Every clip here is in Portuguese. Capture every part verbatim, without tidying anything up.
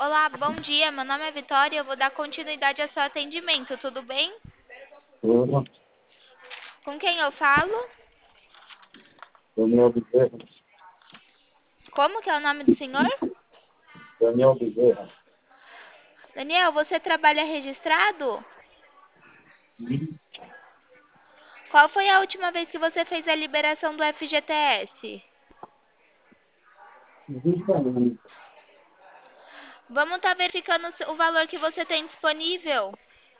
Olá, bom dia. Meu nome é Vitória e eu vou dar continuidade ao seu atendimento, tudo bem? Oi, Com quem eu falo? Daniel Bezerra. Como que é o nome do senhor? Daniel Bezerra. Daniel, você trabalha registrado? Sim. Qual foi a última vez que você fez a liberação do F G T S? Justamente. Vamos estar verificando o o valor que você tem disponível.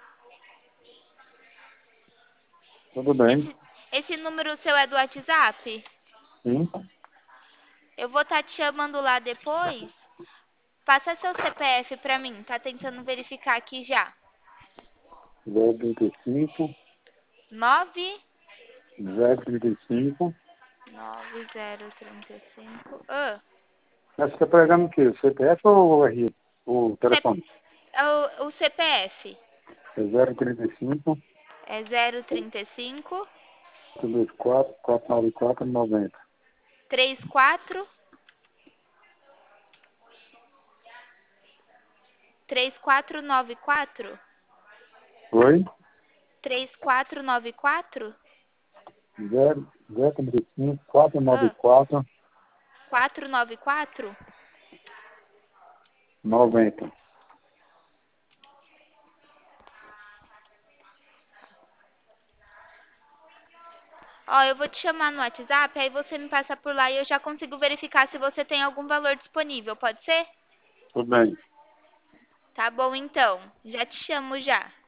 Tudo bem? Esse, esse número seu é do WhatsApp? Sim. Eu vou estar te chamando lá depois. Passa seu C P F pra mim, tá tentando verificar aqui já. zero trinta e cinco, Nove zero trinta e cinco. nove zero trinta e cinco. Ah, Mas você está pegando o quê? O C P F ou o R? O C- telefone? é o, o C P F É zero trinta e cinco, é zero trinta e cinco, quatro dois quatro, quatro nove quatro, noventa. trinta e quatro, trinta e quatro noventa e quatro, Oi? trinta e quatro noventa e quatro, zero, zero trinta e cinco, quatro nove ah, quatro, quatrocentos e noventa e quatro. noventa. Ó, eu vou te chamar no WhatsApp, aí você me passa por lá e eu já consigo verificar se você tem algum valor disponível, pode ser? Tudo bem. Tá bom então, já te chamo já.